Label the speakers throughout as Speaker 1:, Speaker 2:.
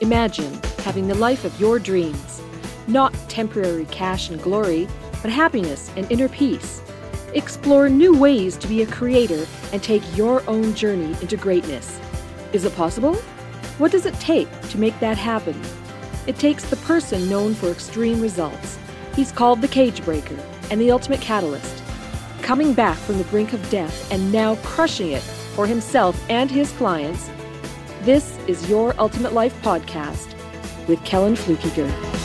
Speaker 1: Imagine having the life of your dreams. Not temporary cash and glory, but happiness and inner peace. Explore new ways to be a creator and take your own journey into greatness. Is it possible? What does it take to make that happen? It takes the person known for extreme results. He's called the cage breaker and the ultimate catalyst. Coming back from the brink of death and now crushing it for himself and his clients, this is Your Ultimate Life Podcast with Kellen Flukiger.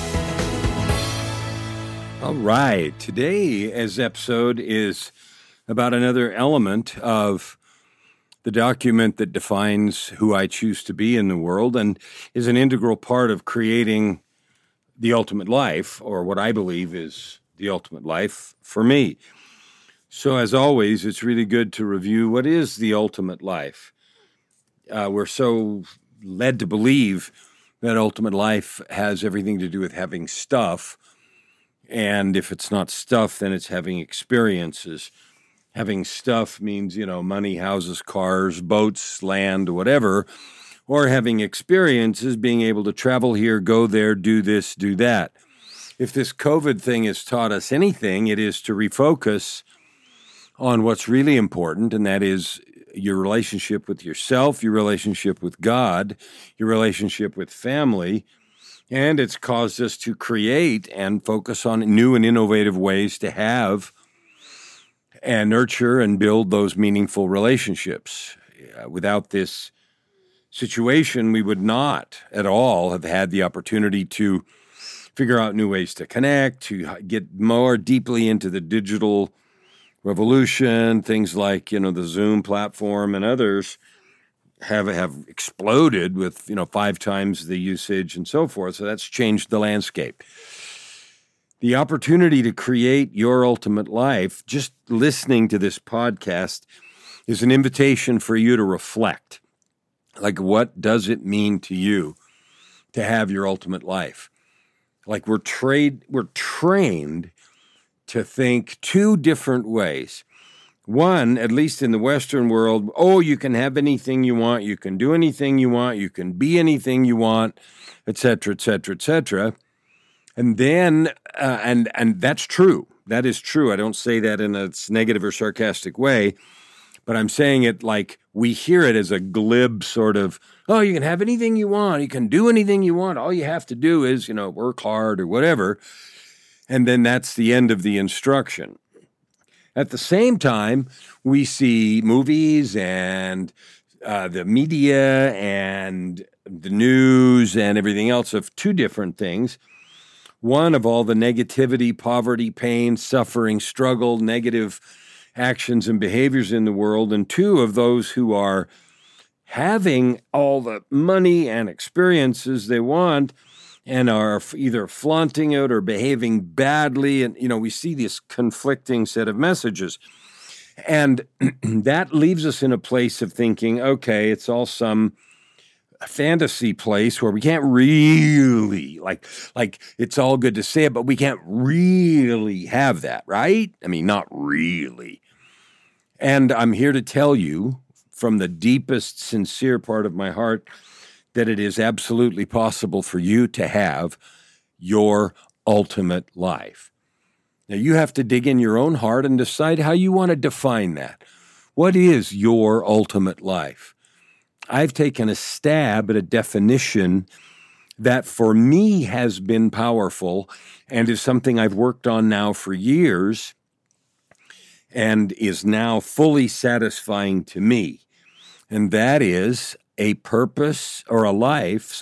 Speaker 2: All right. Today's episode is about another element of the document that defines who I choose to be in the world and is an integral part of creating the ultimate life, or what I believe is the ultimate life for me. So as always, it's really good to review what is the ultimate life. We're so led to believe that ultimate life has everything to do with having stuff. And if it's not stuff, then it's having experiences. Having stuff means, money, houses, cars, boats, land, whatever. Or having experiences, being able to travel here, go there, do this, do that. If this COVID thing has taught us anything, it is to refocus on what's really important, and that is your relationship with yourself, your relationship with God, your relationship with family. And it's caused us to create and focus on new and innovative ways to have and nurture and build those meaningful relationships. Without this situation, we would not at all have had the opportunity to figure out new ways to connect, to get more deeply into the digital revolution. Things like, the Zoom platform and others have exploded with, 5 times the usage and so forth. So that's changed the landscape. The opportunity to create your ultimate life, just listening to this podcast, is an invitation for you to reflect. Like, what does it mean to you to have your ultimate life? Like, we're trained to think 2 different ways. One, at least in the Western world, you can have anything you want, you can do anything you want, you can be anything you want, et cetera, et cetera, et cetera. And then, and that's true. That is true. I don't say that in a negative or sarcastic way, but I'm saying it like we hear it as a glib sort of, you can have anything you want, you can do anything you want, all you have to do is, work hard or whatever. And then that's the end of the instruction. At the same time, we see movies and the media and the news and everything else of 2 different things. One, of all the negativity, poverty, pain, suffering, struggle, negative actions and behaviors in the world. And 2, of those who are having all the money and experiences they want and are either flaunting it or behaving badly. And, we see this conflicting set of messages. And that leaves us in a place of thinking, okay, it's all some fantasy place where we can't really, like it's all good to say it, but we can't really have that, right? I mean, not really. And I'm here to tell you from the deepest, sincere part of my heart that it is absolutely possible for you to have your ultimate life. Now, you have to dig in your own heart and decide how you want to define that. What is your ultimate life? I've taken a stab at a definition that for me has been powerful and is something I've worked on now for years and is now fully satisfying to me. And that is a purpose, or a life,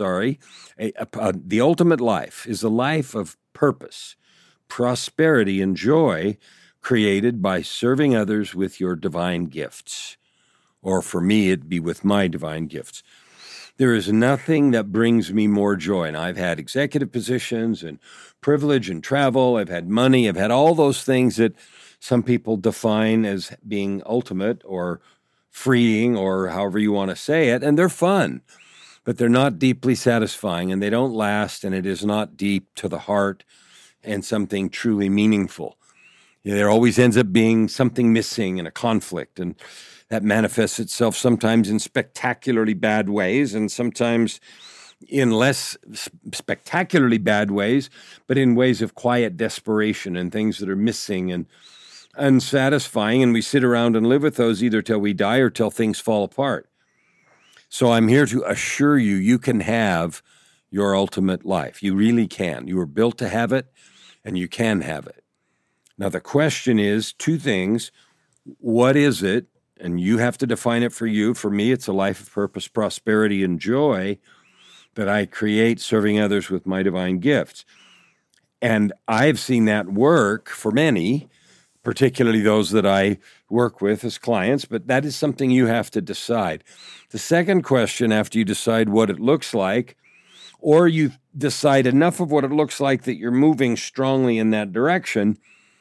Speaker 2: the ultimate life is a life of purpose, prosperity, and joy created by serving others with your divine gifts. Or for me, it'd be with my divine gifts. There is nothing that brings me more joy. And I've had executive positions and privilege and travel. I've had money. I've had all those things that some people define as being ultimate or freeing or however you want to say it, and they're fun, but they're not deeply satisfying and they don't last, and it is not deep to the heart and something truly meaningful. There always ends up being something missing and a conflict, and that manifests itself sometimes in spectacularly bad ways and sometimes in less spectacularly bad ways, but in ways of quiet desperation and things that are missing and unsatisfying. And we sit around and live with those either till we die or till things fall apart. So I'm here to assure you, you can have your ultimate life. You really can. You were built to have it, and you can have it. Now, the question is two things. What is it? And you have to define it for you. For me, it's a life of purpose, prosperity, and joy that I create serving others with my divine gifts. And I've seen that work for many, particularly those that I work with as clients, but that is something you have to decide. The second question, after you decide what it looks like, or you decide enough of what it looks like that you're moving strongly in that direction,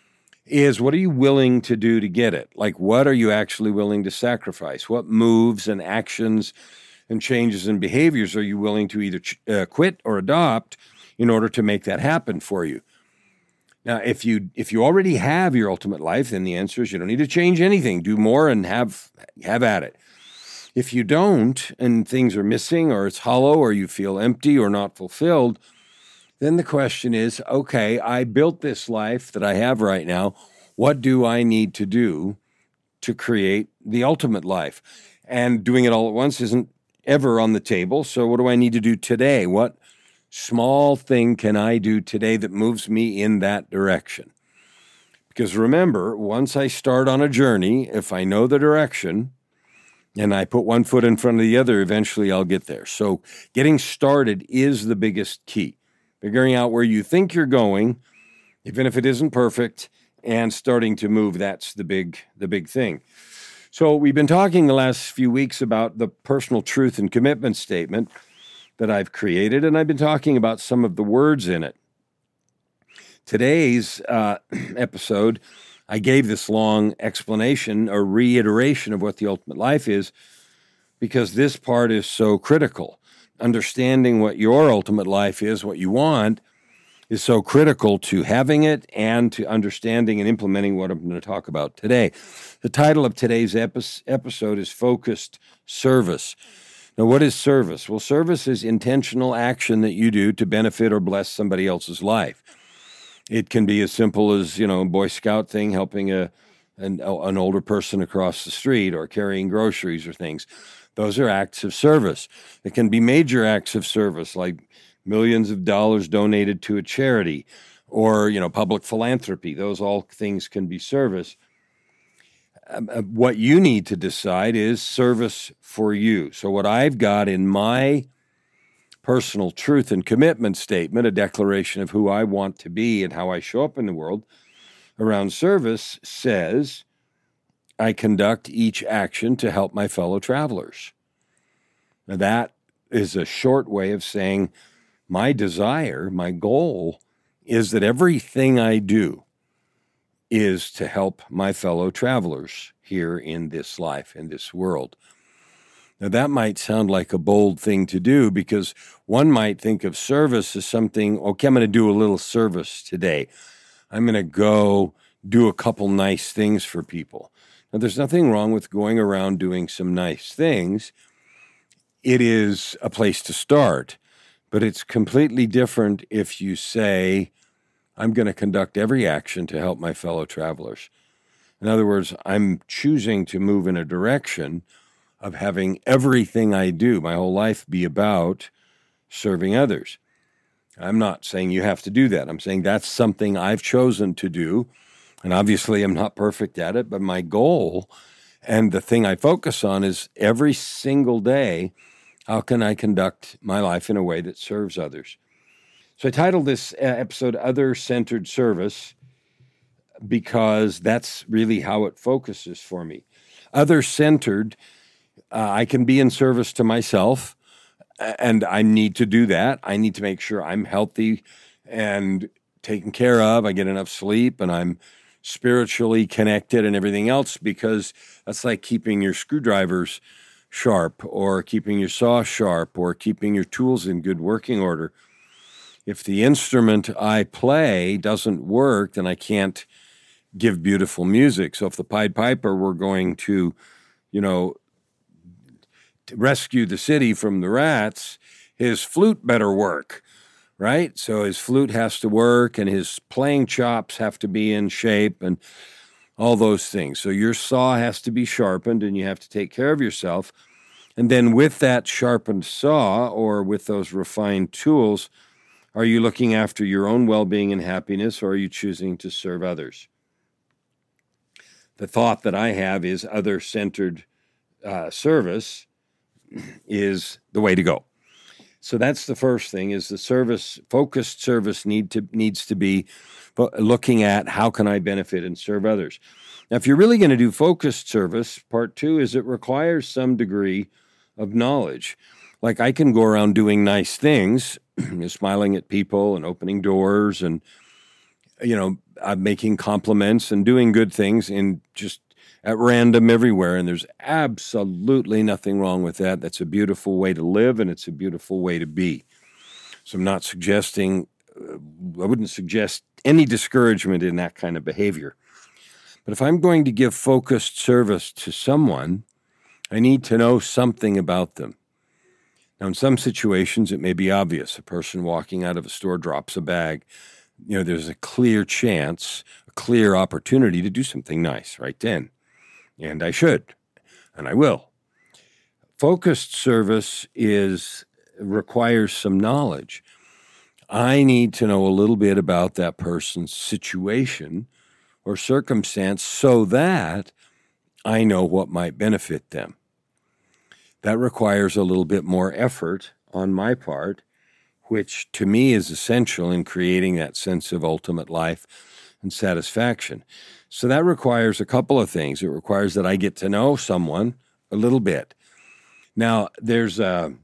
Speaker 2: is what are you willing to do to get it? Like, what are you actually willing to sacrifice? What moves and actions and changes in behaviors are you willing to either quit or adopt in order to make that happen for you? Now, if you already have your ultimate life, then the answer is you don't need to change anything. Do more and have at it. If you don't, and things are missing, or it's hollow, or you feel empty or not fulfilled, then the question is, okay, I built this life that I have right now. What do I need to do to create the ultimate life? And doing it all at once isn't ever on the table. So what do I need to do today? What small thing can I do today that moves me in that direction? Because remember, once I start on a journey, if I know the direction and I put one foot in front of the other, eventually I'll get there. So getting started is the biggest key. Figuring out where you think you're going, even if it isn't perfect, and starting to move, that's the big thing. So we've been talking the last few weeks about the personal truth and commitment statement that I've created, and I've been talking about some of the words in it. Today's episode, I gave this long explanation or reiteration of what the ultimate life is because this part is so critical. Understanding what your ultimate life is, what you want, is so critical to having it and to understanding and implementing what I'm going to talk about today. The title of today's episode is Focused Service. Now, what is service? Well, service is intentional action that you do to benefit or bless somebody else's life. It can be as simple as, a Boy Scout thing, helping an older person across the street or carrying groceries or things. Those are acts of service. It can be major acts of service, like millions of dollars donated to a charity or, public philanthropy. Those all things can be service. What you need to decide is service for you. So what I've got in my personal truth and commitment statement, a declaration of who I want to be and how I show up in the world around service, says, I conduct each action to help my fellow travelers. Now that is a short way of saying my desire, my goal, is that everything I do is to help my fellow travelers here in this life, in this world. Now that might sound like a bold thing to do because one might think of service as something, okay, I'm going to do a little service today. I'm going to go do a couple nice things for people. Now, there's nothing wrong with going around doing some nice things. It is a place to start, but it's completely different if you say, I'm going to conduct every action to help my fellow travelers. In other words, I'm choosing to move in a direction of having everything I do, my whole life, be about serving others. I'm not saying you have to do that. I'm saying that's something I've chosen to do. And obviously, I'm not perfect at it, but my goal and the thing I focus on is every single day, how can I conduct my life in a way that serves others? So I titled this episode Other-Centered Service because that's really how it focuses for me. Other-centered, I can be in service to myself, and I need to do that. I need to make sure I'm healthy and taken care of. I get enough sleep, and I'm spiritually connected and everything else, because that's like keeping your screwdrivers sharp or keeping your saw sharp or keeping your tools in good working order. If the instrument I play doesn't work, then I can't give beautiful music. So if the Pied Piper were going to rescue the city from the rats, his flute better work, right? So his flute has to work and his playing chops have to be in shape and all those things. So your saw has to be sharpened and you have to take care of yourself. And then with that sharpened saw or with those refined tools, are you looking after your own well-being and happiness, or are you choosing to serve others? The thought that I have is other-centered service is the way to go. So that's the first thing, is the focused service needs to be looking at how can I benefit and serve others. Now, if you're really going to do focused service, part two is it requires some degree of knowledge. Like I can go around doing nice things, smiling at people and opening doors and, making compliments and doing good things in just at random everywhere. And there's absolutely nothing wrong with that. That's a beautiful way to live and it's a beautiful way to be. So I'm not suggesting, I wouldn't suggest any discouragement in that kind of behavior. But if I'm going to give focused service to someone, I need to know something about them. Now, in some situations, it may be obvious. A person walking out of a store drops a bag. There's a clear chance, a clear opportunity to do something nice right then. And I should, and I will. Focused service requires some knowledge. I need to know a little bit about that person's situation or circumstance so that I know what might benefit them. That requires a little bit more effort on my part, which to me is essential in creating that sense of ultimate life and satisfaction. So that requires a couple of things. It requires that I get to know someone a little bit. Now, there's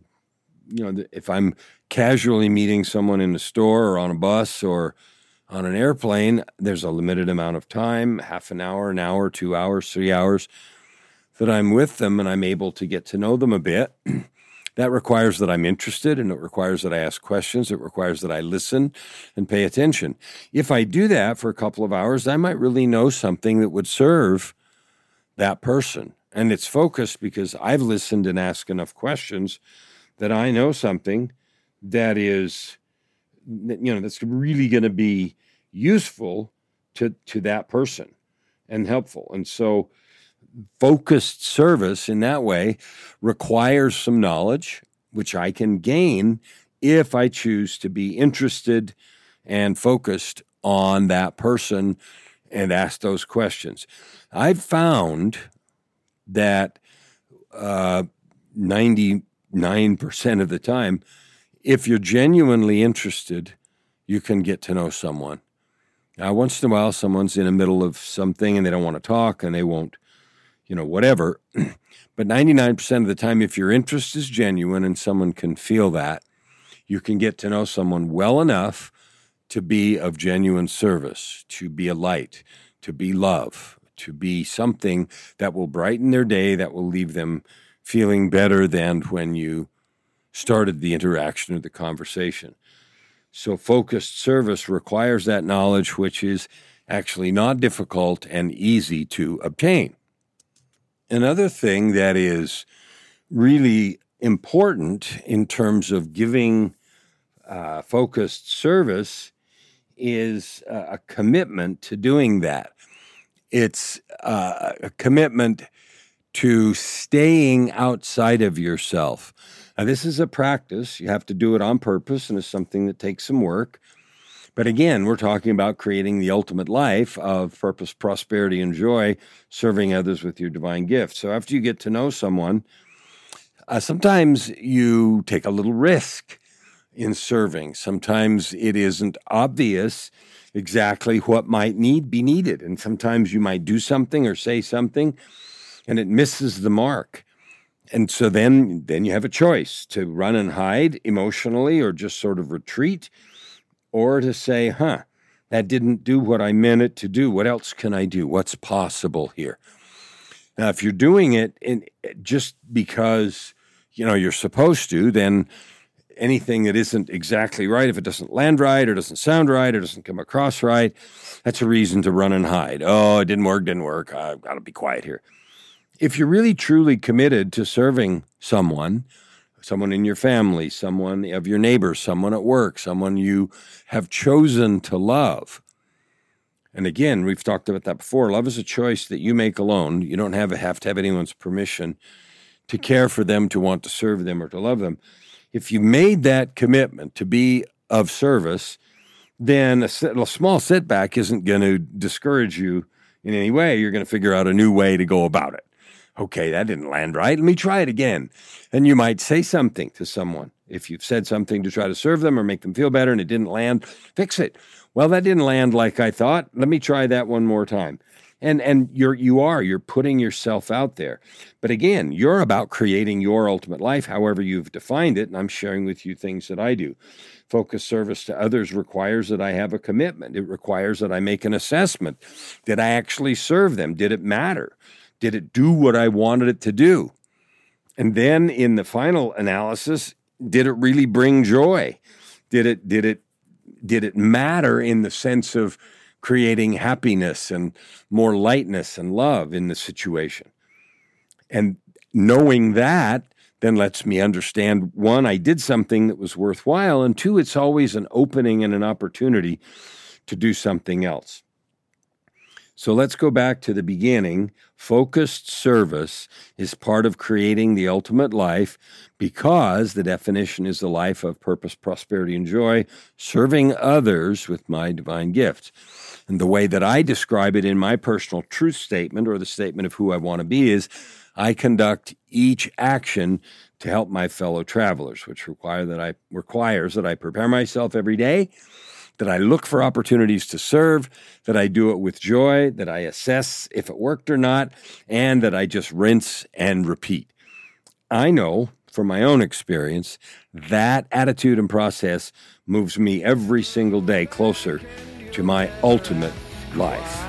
Speaker 2: if I'm casually meeting someone in the store or on a bus or on an airplane, there's a limited amount of time, half an hour, 2 hours, 3 hours, that I'm with them and I'm able to get to know them a bit. That requires that I'm interested, and it requires that I ask questions. It requires that I listen and pay attention. If I do that for a couple of hours, I might really know something that would serve that person. And it's focused because I've listened and asked enough questions that I know something that is, that's really going to be useful to that person and helpful. And so focused service in that way requires some knowledge, which I can gain if I choose to be interested and focused on that person and ask those questions. I've found that 99% of the time, if you're genuinely interested, you can get to know someone. Now, once in a while, someone's in the middle of something and they don't want to talk and they won't, whatever. But 99% of the time, if your interest is genuine and someone can feel that, you can get to know someone well enough to be of genuine service, to be a light, to be love, to be something that will brighten their day, that will leave them feeling better than when you started the interaction or the conversation. So focused service requires that knowledge, which is actually not difficult and easy to obtain. Another thing that is really important in terms of giving focused service is a commitment to doing that. It's a commitment to staying outside of yourself. Now, this is a practice. You have to do it on purpose, and it's something that takes some work. But again, we're talking about creating the ultimate life of purpose, prosperity, and joy, serving others with your divine gift. So after you get to know someone, sometimes you take a little risk in serving. Sometimes it isn't obvious exactly what might be needed. And sometimes you might do something or say something, and it misses the mark. And so then you have a choice to run and hide emotionally or just sort of retreat, or to say, that didn't do what I meant it to do. What else can I do? What's possible here? Now, if you're doing it just because, you're supposed to, then anything that isn't exactly right, if it doesn't land right or doesn't sound right or doesn't come across right, that's a reason to run and hide. Oh, it didn't work. I've got to be quiet here. If you're really truly committed to serving someone, someone in your family, someone of your neighbors, someone at work, someone you have chosen to love. And again, we've talked about that before. Love is a choice that you make alone. You don't have to have anyone's permission to care for them, to want to serve them, or to love them. If you made that commitment to be of service, then a small setback isn't going to discourage you in any way. You're going to figure out a new way to go about it. Okay, that didn't land right. Let me try it again. And you might say something to someone. If you've said something to try to serve them or make them feel better and it didn't land, fix it. Well, that didn't land like I thought. Let me try that one more time. And you're putting yourself out there. But again, you're about creating your ultimate life, however you've defined it. And I'm sharing with you things that I do. Focused service to others requires that I have a commitment. It requires that I make an assessment. Did I actually serve them? Did it matter? Did it do what I wanted it to do? And then in the final analysis, did it really bring joy? Did it matter in the sense of creating happiness and more lightness and love in the situation? And knowing that then lets me understand, one, I did something that was worthwhile, and two, it's always an opening and an opportunity to do something else. So let's go back to the beginning. Focused service is part of creating the ultimate life because the definition is the life of purpose, prosperity, and joy, serving others with my divine gifts. And the way that I describe it in my personal truth statement, or the statement of who I want to be, is I conduct each action to help my fellow travelers, which requires that I prepare myself every day, that I look for opportunities to serve, that I do it with joy, that I assess if it worked or not, and that I just rinse and repeat. I know from my own experience that attitude and process moves me every single day closer to my ultimate life.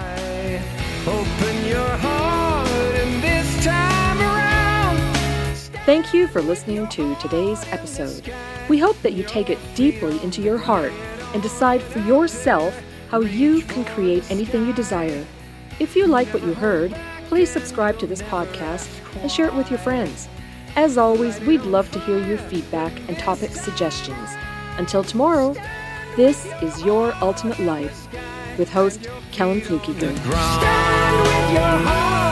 Speaker 3: Open your heart and this time around.
Speaker 1: Thank you for listening to today's episode. We hope that you take it deeply into your heart and decide for yourself how you can create anything you desire. If you like what you heard, please subscribe to this podcast and share it with your friends. As always, we'd love to hear your feedback and topic suggestions. Until tomorrow, this is Your Ultimate Life with host Kellen Flukiger.
Speaker 3: Stand with your heart.